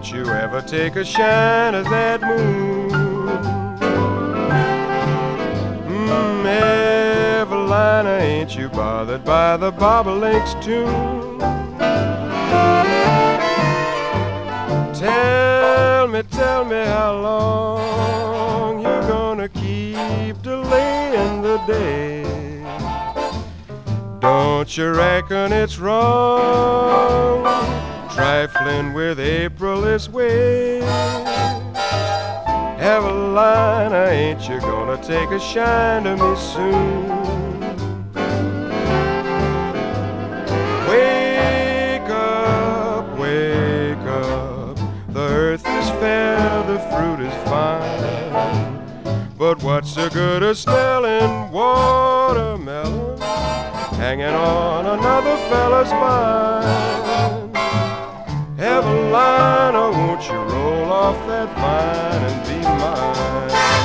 Don't you ever take a shine of that moon. Evelina, ain't you bothered by the Bobolink's tune? Tell me how long you're gonna keep delaying the day. Don't you reckon it's wrong, trifling with April this way? Evelina, ain't you gonna take a shine to me soon? Wake up, wake up, the earth is fair, the fruit is fine. But what's the good of smelling watermelon hanging on another fella's vine? Evelina, won't you roll off that vine and be mine?